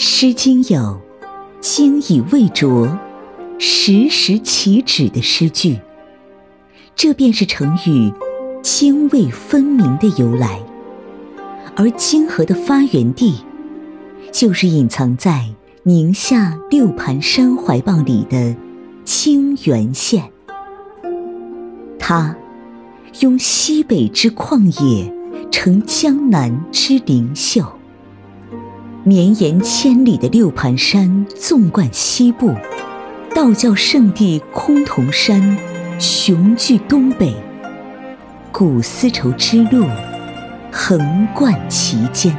诗经有精以未拙，时时其止的诗句，这便是成语泾渭分明的由来。而泾河的发源地，就是隐藏在宁夏六盘山怀抱里的清源县。它拥西北之旷野，承江南之灵秀。绵延千里的六盘山纵贯西部，道教圣地崆峒山雄踞东北，古丝绸之路横贯其间。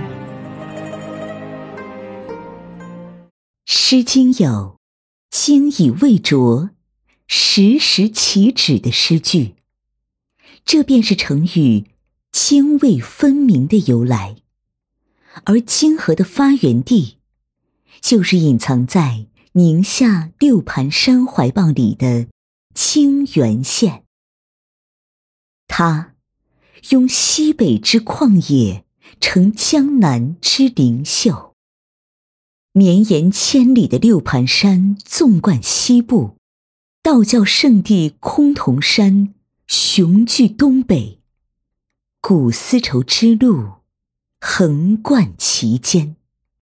诗经有精以未拙，时时其止的诗句，这便是成语泾渭分明的由来。而泾河的发源地，就是隐藏在宁夏六盘山怀抱里的清源县。它拥西北之旷野，承江南之灵秀。绵延千里的六盘山纵贯西部，道教圣地崆峒山雄踞东北，古丝绸之路横贯其间。